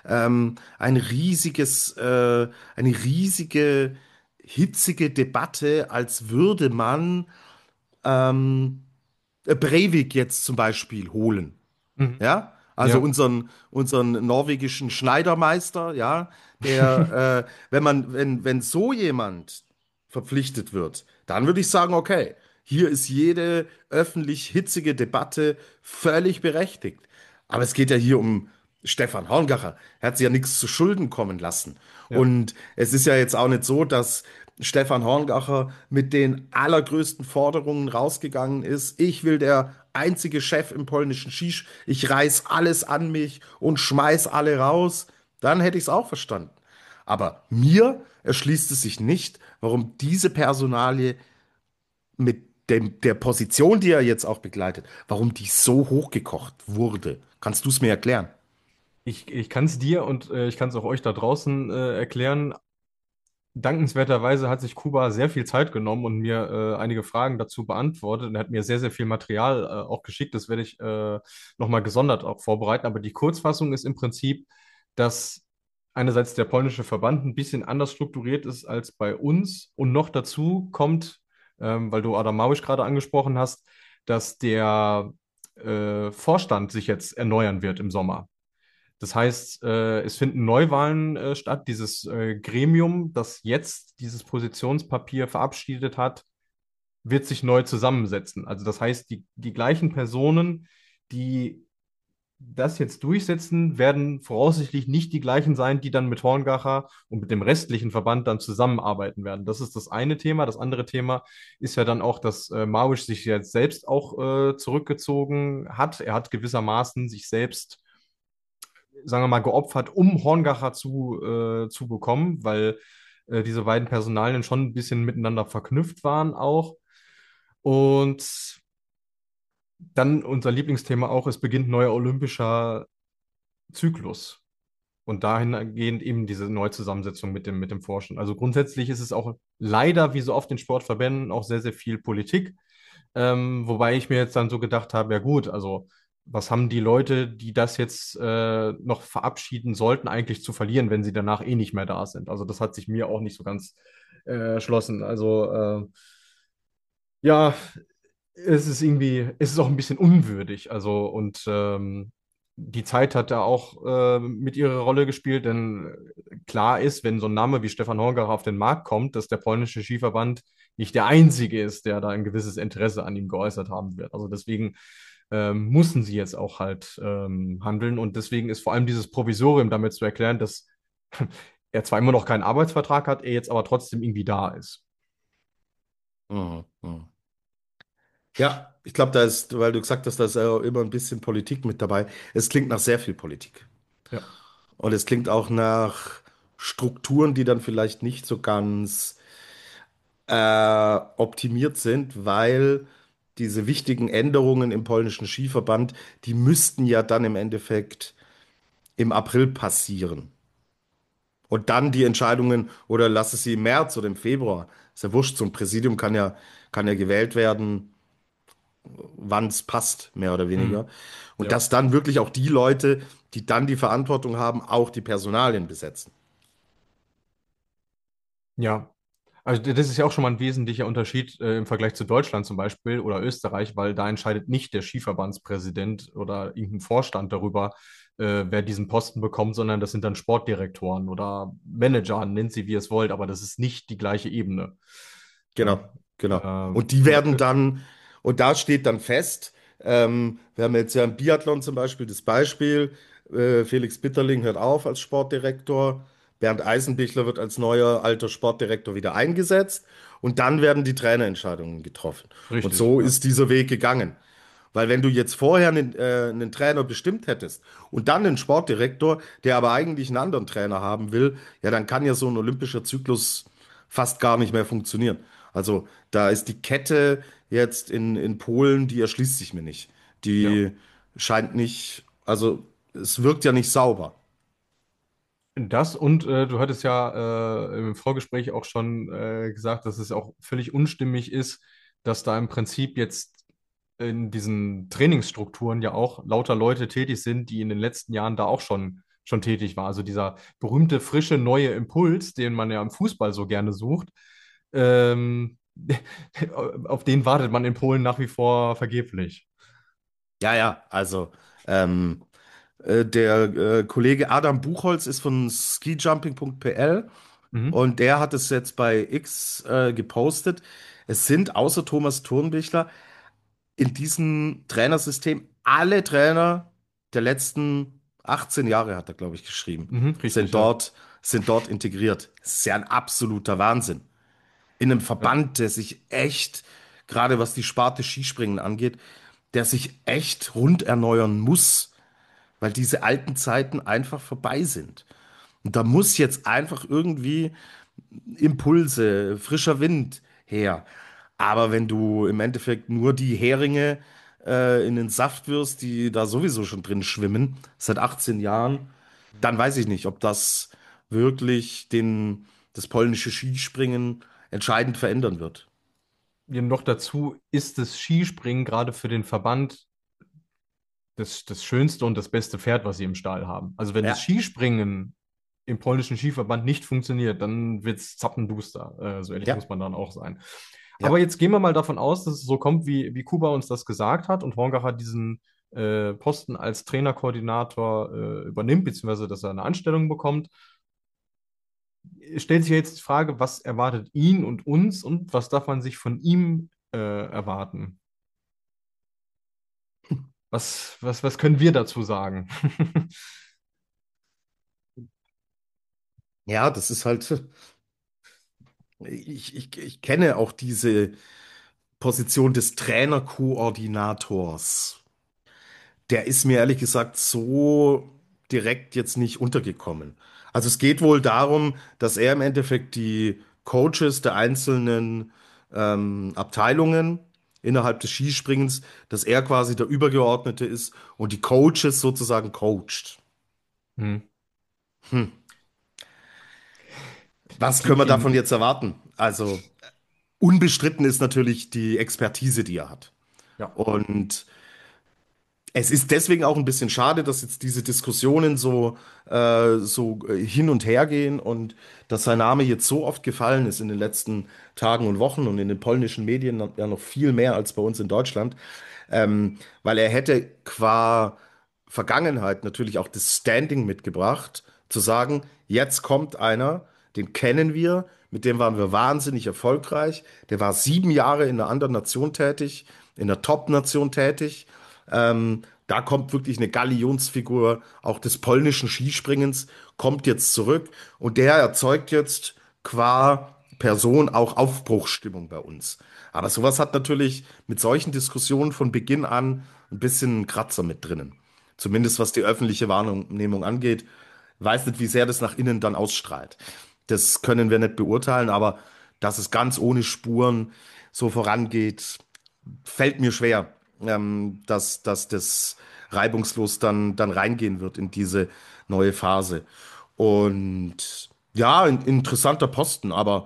eine riesige hitzige Debatte, als würde man ähm, Breivik jetzt zum Beispiel holen. Mhm. Ja, also Ja. unseren norwegischen Schneidermeister, ja, wenn so jemand verpflichtet wird, dann würde ich sagen, okay, hier ist jede öffentlich hitzige Debatte völlig berechtigt. Aber es geht ja hier um Stefan Horngacher. Er hat sich ja nichts zu Schulden kommen lassen. Ja. Und es ist ja jetzt auch nicht so, dass Stefan Horngacher mit den allergrößten Forderungen rausgegangen ist. Ich will der einzige Chef im polnischen Skisch. Ich reiß alles an mich und schmeiß alle raus. Dann hätte ich es auch verstanden. Aber mir erschließt es sich nicht, warum diese Personalie mit der Position, die er jetzt auch begleitet, warum die so hochgekocht wurde. Kannst du es mir erklären? Ich kann es dir und ich kann es auch euch da draußen erklären. Dankenswerterweise hat sich Kuba sehr viel Zeit genommen und mir einige Fragen dazu beantwortet und er hat mir sehr, sehr viel Material auch geschickt. Das werde ich nochmal gesondert auch vorbereiten. Aber die Kurzfassung ist im Prinzip, dass einerseits der polnische Verband ein bisschen anders strukturiert ist als bei uns und noch dazu kommt, weil du Adam Małysz gerade angesprochen hast, dass der Vorstand sich jetzt erneuern wird im Sommer. Das heißt, es finden Neuwahlen statt. Dieses Gremium, das jetzt dieses Positionspapier verabschiedet hat, wird sich neu zusammensetzen. Also das heißt, die gleichen Personen, die das jetzt durchsetzen, werden voraussichtlich nicht die gleichen sein, die dann mit Horngacher und mit dem restlichen Verband dann zusammenarbeiten werden. Das ist das eine Thema. Das andere Thema ist ja dann auch, dass Małysz sich jetzt selbst auch zurückgezogen hat. Er hat gewissermaßen sich selbst, sagen wir mal, geopfert, um Horngacher zu bekommen, weil diese beiden Personalien schon ein bisschen miteinander verknüpft waren auch. Und dann unser Lieblingsthema auch, es beginnt neuer olympischer Zyklus. Und dahingehend eben diese Neuzusammensetzung mit dem Vorstand. Also grundsätzlich ist es auch leider, wie so oft in Sportverbänden, auch sehr, sehr viel Politik. Wobei ich mir jetzt dann so gedacht habe, ja gut, also was haben die Leute, die das jetzt noch verabschieden sollten, eigentlich zu verlieren, wenn sie danach eh nicht mehr da sind? Also das hat sich mir auch nicht so ganz erschlossen. Also ja, es ist auch ein bisschen unwürdig. Also und die Zeit hat da auch mit ihrer Rolle gespielt, denn klar ist, wenn so ein Name wie Stefan Horngacher auf den Markt kommt, dass der polnische Skiverband nicht der einzige ist, der da ein gewisses Interesse an ihm geäußert haben wird. Also deswegen mussten sie jetzt auch halt handeln und deswegen ist vor allem dieses Provisorium damit zu erklären, dass er zwar immer noch keinen Arbeitsvertrag hat, er jetzt aber trotzdem irgendwie da ist. Mhm. Mhm. Ja, ich glaube, da ist, weil du gesagt hast, da ist immer ein bisschen Politik mit dabei. Es klingt nach sehr viel Politik. Ja. Und es klingt auch nach Strukturen, die dann vielleicht nicht so ganz optimiert sind, weil diese wichtigen Änderungen im polnischen Skiverband, die müssten ja dann im Endeffekt im April passieren. Und dann die Entscheidungen, oder lass es sie im März oder im Februar. Ist ja wurscht, so ein Präsidium kann ja gewählt werden, wann es passt, mehr oder Hm. weniger. Und Ja. dass dann wirklich auch die Leute, die dann die Verantwortung haben, auch die Personalien besetzen. Ja. Also das ist ja auch schon mal ein wesentlicher Unterschied im Vergleich zu Deutschland zum Beispiel oder Österreich, weil da entscheidet nicht der Skiverbandspräsident oder irgendein Vorstand darüber, wer diesen Posten bekommt, sondern das sind dann Sportdirektoren oder Manager, nennt sie wie ihr es wollt, aber das ist nicht die gleiche Ebene. Ja. Genau, genau. Und die Und werden dann, und da steht dann fest, wir haben jetzt ja im Biathlon zum Beispiel das Beispiel, Felix Bitterling hört auf als Sportdirektor, Bernd Eisenbichler wird als neuer alter Sportdirektor wieder eingesetzt und dann werden die Trainerentscheidungen getroffen. Und richtig, so ja. ist dieser Weg gegangen. Weil wenn du jetzt vorher einen Trainer bestimmt hättest und dann einen Sportdirektor, der aber eigentlich einen anderen Trainer haben will, ja, dann kann ja so ein olympischer Zyklus fast gar nicht mehr funktionieren. Also da ist die Kette jetzt in Polen, die erschließt sich mir nicht. Ja. Die scheint nicht, also es wirkt ja nicht sauber. Das und du hattest ja im Vorgespräch auch schon gesagt, dass es auch völlig unstimmig ist, dass da im Prinzip jetzt in diesen Trainingsstrukturen ja auch lauter Leute tätig sind, die in den letzten Jahren da auch schon tätig waren. Also dieser berühmte, frische, neue Impuls, den man ja im Fußball so gerne sucht, ähm, auf den wartet man in Polen nach wie vor vergeblich. Ja, ja, also ähm, der Kollege Adam Buchholz ist von skijumping.pl. Mhm. Und der hat es jetzt bei X gepostet. Es sind außer Thomas Thurnbichler in diesem Trainersystem alle Trainer der letzten 18 Jahre, hat er, glaube ich, geschrieben, Mhm, richtig, sind ja. sind dort integriert. Das ist ja ein absoluter Wahnsinn. In einem Ja. Verband, der sich echt, gerade was die Sparte Skispringen angeht, der sich echt rund erneuern muss, weil diese alten Zeiten einfach vorbei sind. Und da muss jetzt einfach irgendwie Impulse, frischer Wind her. Aber wenn du im Endeffekt nur die Heringe in den Saft wirst, die da sowieso schon drin schwimmen, seit 18 Jahren, dann weiß ich nicht, ob das wirklich das polnische Skispringen entscheidend verändern wird. Ja, noch dazu ist das Skispringen gerade für den Verband das schönste und das beste Pferd, was sie im Stall haben. Also wenn das Ja, Skispringen im polnischen Skiverband nicht funktioniert, dann wird es zappenduster. So ehrlich ja, muss man dann auch sein. Aber ja. jetzt gehen wir mal davon aus, dass es so kommt, wie Kuba uns das gesagt hat und Horngacher diesen Posten als Trainerkoordinator übernimmt, beziehungsweise dass er eine Anstellung bekommt. Stellt sich ja jetzt die Frage, was erwartet ihn und uns und was darf man sich von ihm erwarten? Was können wir dazu sagen? Ja, das ist halt, ich kenne auch diese Position des Trainerkoordinators. Der ist mir ehrlich gesagt so direkt jetzt nicht untergekommen. Also es geht wohl darum, dass er im Endeffekt die Coaches der einzelnen Abteilungen innerhalb des Skispringens, dass er quasi der Übergeordnete ist und die Coaches sozusagen coacht. Hm. Hm. Was können Klingt wir davon ihn, jetzt erwarten? Also unbestritten ist natürlich die Expertise, die er hat. ja. Und Es ist deswegen auch ein bisschen schade, dass jetzt diese Diskussionen hin und her gehen und dass sein Name jetzt so oft gefallen ist in den letzten Tagen und Wochen und in den polnischen Medien ja noch viel mehr als bei uns in Deutschland, weil er hätte qua Vergangenheit natürlich auch das Standing mitgebracht, zu sagen, jetzt kommt einer, den kennen wir, mit dem waren wir wahnsinnig erfolgreich, der war 7 Jahre in einer anderen Nation tätig, in einer Top-Nation tätig. Da kommt wirklich eine Galionsfigur auch des polnischen Skispringens, kommt jetzt zurück und der erzeugt jetzt qua Person auch Aufbruchsstimmung bei uns. Aber sowas hat natürlich mit solchen Diskussionen von Beginn an ein bisschen einen Kratzer mit drinnen. Zumindest was die öffentliche Wahrnehmung angeht. Weiß nicht, wie sehr das nach innen dann ausstrahlt. Das können wir nicht beurteilen, aber dass es ganz ohne Spuren so vorangeht, fällt mir schwer, dass das reibungslos dann reingehen wird in diese neue Phase. Und ja, ein interessanter Posten, aber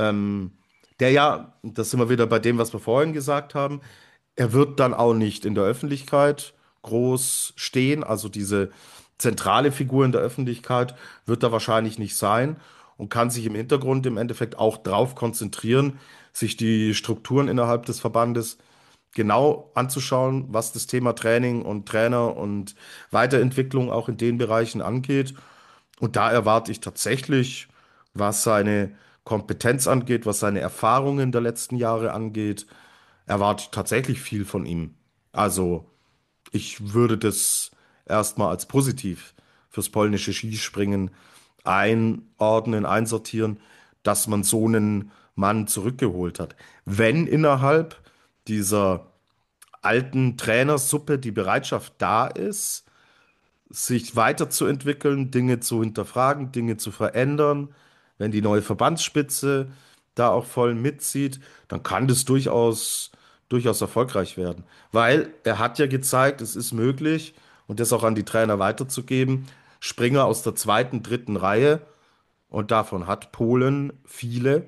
der ja, das sind wir wieder bei dem, was wir vorhin gesagt haben, er wird dann auch nicht in der Öffentlichkeit groß stehen, also diese zentrale Figur in der Öffentlichkeit wird da wahrscheinlich nicht sein und kann sich im Hintergrund im Endeffekt auch drauf konzentrieren, sich die Strukturen innerhalb des Verbandes genau anzuschauen, was das Thema Training und Trainer und Weiterentwicklung auch in den Bereichen angeht. Und da erwarte ich tatsächlich, was seine Kompetenz angeht, was seine Erfahrungen der letzten Jahre angeht, erwarte ich tatsächlich viel von ihm. Also ich würde das erstmal als positiv fürs polnische Skispringen einordnen, einsortieren, dass man so einen Mann zurückgeholt hat. Wenn innerhalb dieser alten Trainersuppe die Bereitschaft da ist, sich weiterzuentwickeln, Dinge zu hinterfragen, Dinge zu verändern, wenn die neue Verbandsspitze da auch voll mitzieht, dann kann das durchaus erfolgreich werden. Weil er hat ja gezeigt, es ist möglich, und das auch an die Trainer weiterzugeben, Springer aus der zweiten, dritten Reihe, und davon hat Polen viele,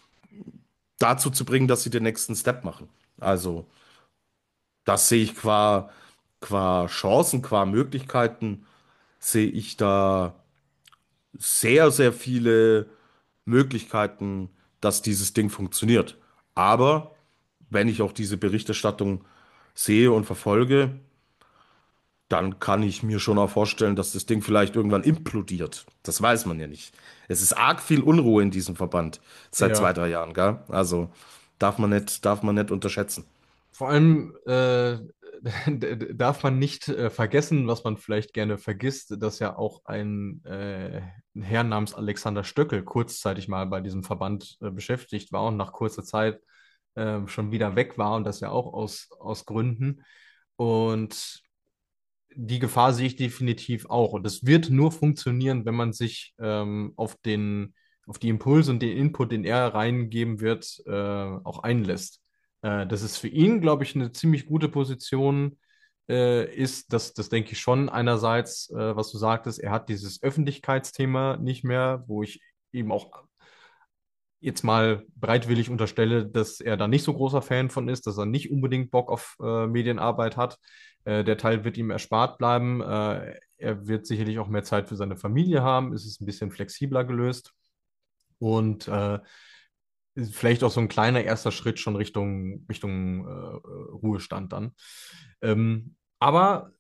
dazu zu bringen, dass sie den nächsten Step machen. Also, das sehe ich qua Chancen, qua Möglichkeiten, sehe ich da sehr, sehr viele Möglichkeiten, dass dieses Ding funktioniert. Aber wenn ich auch diese Berichterstattung sehe und verfolge, dann kann ich mir schon auch vorstellen, dass das Ding vielleicht irgendwann implodiert. Das weiß man ja nicht. Es ist arg viel Unruhe in diesem Verband seit zwei, Ja. 3 Jahren, gell? Also darf man nicht unterschätzen. Vor allem darf man nicht vergessen, was man vielleicht gerne vergisst, dass ja auch ein Herr namens Alexander Stöckel kurzzeitig mal bei diesem Verband beschäftigt war und nach kurzer Zeit schon wieder weg war und das ja auch aus Gründen. Und die Gefahr sehe ich definitiv auch. Und es wird nur funktionieren, wenn man sich auf die Impulse und den Input, den er reingeben wird, auch einlässt. Das ist für ihn, glaube ich, eine ziemlich gute Position ist. Das denke ich schon. Einerseits, was du sagtest, er hat dieses Öffentlichkeitsthema nicht mehr, wo ich eben auch jetzt mal bereitwillig unterstelle, dass er da nicht so großer Fan von ist, dass er nicht unbedingt Bock auf Medienarbeit hat. Der Teil wird ihm erspart bleiben. Er wird sicherlich auch mehr Zeit für seine Familie haben. Es ist ein bisschen flexibler gelöst. Und vielleicht auch so ein kleiner erster Schritt schon Richtung Ruhestand dann. Aber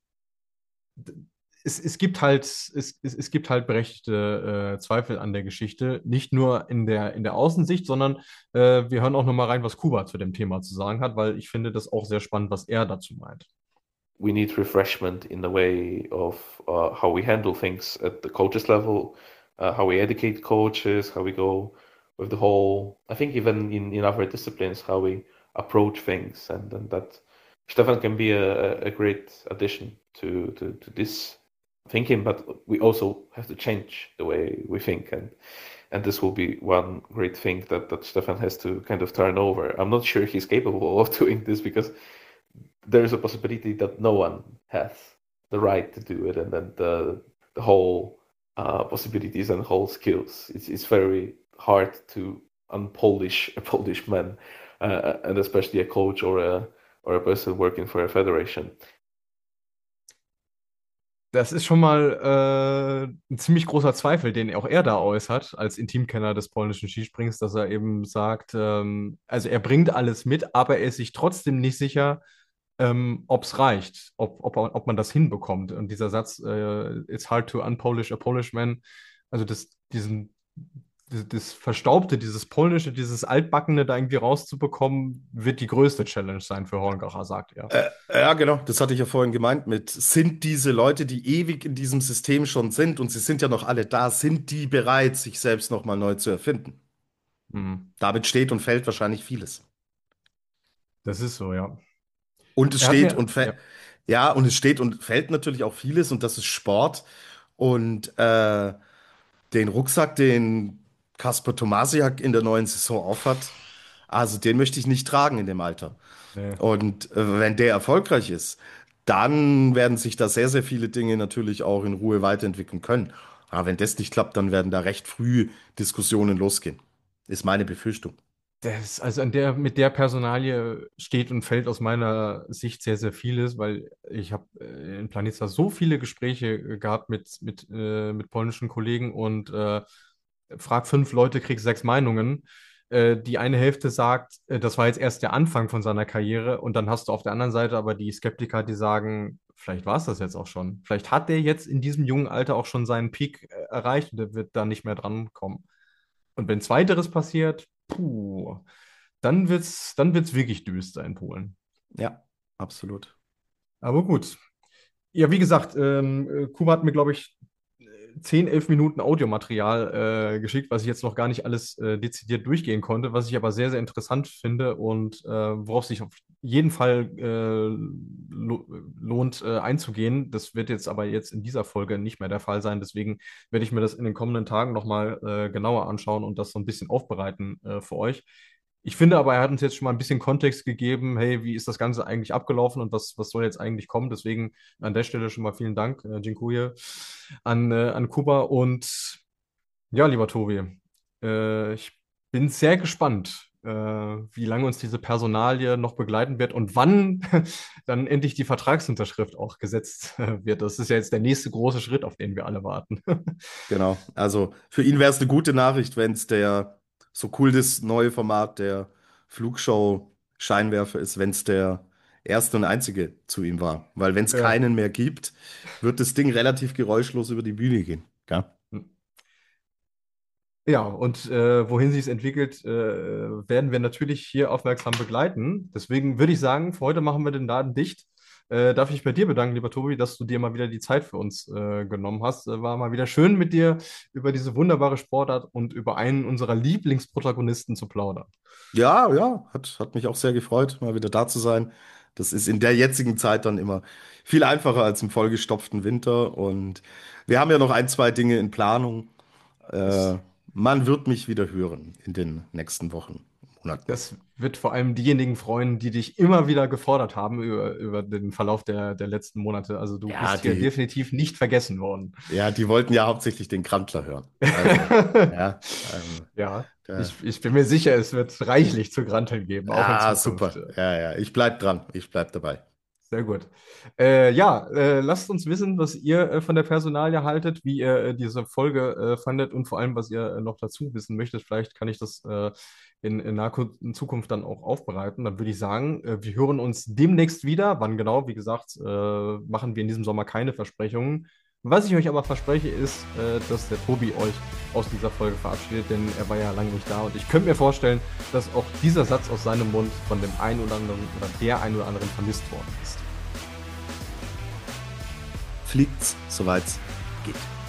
es gibt halt berechtigte Zweifel an der Geschichte, nicht nur in der Außensicht, sondern wir hören auch nochmal rein, was Kuba zu dem Thema zu sagen hat, weil ich finde das auch sehr spannend, was er dazu meint. We need refreshment in the way of how we handle things at the coaches level, how we educate coaches, how we go with the whole, I think even in other disciplines, how we approach things. And that Stefan can be a great addition to this thinking, but we also have to change the way we think. And this will be one great thing that Stefan has to kind of turn over. I'm not sure he's capable of doing this because there is a possibility that no one has the right to do it, and then the whole possibilities and whole skills. It's very hard to unpolish a Polish man, and especially a coach or a person working for a federation. Das ist schon mal ein ziemlich großer Zweifel, den auch er da äußert, als Intimkenner des polnischen Skisprings, dass er eben sagt, also er bringt alles mit, aber er ist sich trotzdem nicht sicher, ob es reicht, ob man das hinbekommt. Und dieser Satz, it's hard to unpolish a Polish man, also das Verstaubte, dieses Polnische, dieses Altbackene da irgendwie rauszubekommen, wird die größte Challenge sein für Horngacher, sagt er. Ja, genau, das hatte ich ja vorhin gemeint mit, sind diese Leute, die ewig in diesem System schon sind und sie sind ja noch alle da, sind die bereit, sich selbst nochmal neu zu erfinden? Hm. Damit steht und fällt wahrscheinlich vieles. Das ist so, ja. Und es Er hat steht mir, und fällt, ja, ja, und es steht und fällt natürlich auch vieles und das ist Sport. Und den Rucksack, den Kasper Tomasiak in der neuen Saison aufhat, also den möchte ich nicht tragen in dem Alter. nee. Und wenn der erfolgreich ist, dann werden sich da sehr, sehr viele Dinge natürlich auch in Ruhe weiterentwickeln können. Aber wenn das nicht klappt, dann werden da recht früh Diskussionen losgehen. Ist meine Befürchtung. Also mit der Personalie steht und fällt aus meiner Sicht sehr, sehr vieles, weil ich habe in Planica so viele Gespräche gehabt mit polnischen Kollegen und frag 5 Leute, krieg 6 Meinungen. Die eine Hälfte sagt, das war jetzt erst der Anfang von seiner Karriere und dann hast du auf der anderen Seite aber die Skeptiker, die sagen, vielleicht war es das jetzt auch schon. Vielleicht hat der jetzt in diesem jungen Alter auch schon seinen Peak erreicht und der wird da nicht mehr dran kommen. Und wenn Zweiteres passiert, puh, dann wird's wirklich düster in Polen. Ja, absolut. Aber gut. Ja, wie gesagt, Kuba hat mir, glaube ich, 10, 11 Minuten Audiomaterial geschickt, was ich jetzt noch gar nicht alles dezidiert durchgehen konnte, was ich aber sehr, sehr interessant finde und worauf sich auf jeden Fall lohnt einzugehen. Das wird jetzt aber jetzt in dieser Folge nicht mehr der Fall sein. Deswegen werde ich mir das in den kommenden Tagen nochmal genauer anschauen und das so ein bisschen aufbereiten für euch. Ich finde aber, er hat uns jetzt schon mal ein bisschen Kontext gegeben. Hey, wie ist das Ganze eigentlich abgelaufen und was soll jetzt eigentlich kommen? Deswegen an der Stelle schon mal vielen Dank, Dziękuję, an Kuba. Und ja, lieber Tobi, ich bin sehr gespannt, wie lange uns diese Personalie noch begleiten wird und wann dann endlich die Vertragsunterschrift auch gesetzt wird. Das ist ja jetzt der nächste große Schritt, auf den wir alle warten. Genau. Also für ihn wäre es eine gute Nachricht, wenn es der so cool das neue Format der Flugshow Scheinwerfer ist, wenn es der erste und einzige zu ihm war. Weil wenn es Ja. keinen mehr gibt, wird das Ding relativ geräuschlos über die Bühne gehen. Ja, Ja, und wohin sich es entwickelt, werden wir natürlich hier aufmerksam begleiten. Deswegen würde ich sagen, für heute machen wir den Laden dicht. Darf ich bei dir bedanken, lieber Tobi, dass du dir mal wieder die Zeit für uns genommen hast. War mal wieder schön mit dir über diese wunderbare Sportart und über einen unserer Lieblingsprotagonisten zu plaudern. ja, ja, hat mich auch sehr gefreut, mal wieder da zu sein. Das ist in der jetzigen Zeit dann immer viel einfacher als im vollgestopften Winter. Und wir haben ja noch ein, zwei Dinge in Planung. Äh, Das, Man wird mich wieder hören in den nächsten Wochen, Monaten. das wird vor allem diejenigen freuen, die dich immer wieder gefordert haben über den Verlauf der letzten Monate. Also du Ja, bist hier die, definitiv nicht vergessen worden. ja, die wollten ja hauptsächlich den Krantler hören. Also, ja, Ja, da, ich bin mir sicher, es wird reichlich zu granteln geben, auch in Zukunft. super. Ja, ja, ich bleib dran. Ich bleib dabei. Sehr gut. Ja, lasst uns wissen, was ihr von der Personalie haltet, wie ihr diese Folge fandet und vor allem, was ihr noch dazu wissen möchtet. Vielleicht kann ich das in naher Zukunft dann auch aufbereiten. Dann würde ich sagen, wir hören uns demnächst wieder. Wann genau? Wie gesagt, machen wir in diesem Sommer keine Versprechungen. Was ich euch aber verspreche, ist, dass der Tobi euch aus dieser Folge verabschiedet, denn er war ja lange nicht da. Und ich könnte mir vorstellen, dass auch dieser Satz aus seinem Mund von dem einen oder anderen oder der einen oder anderen vermisst worden ist. Fliegt's, soweit's geht.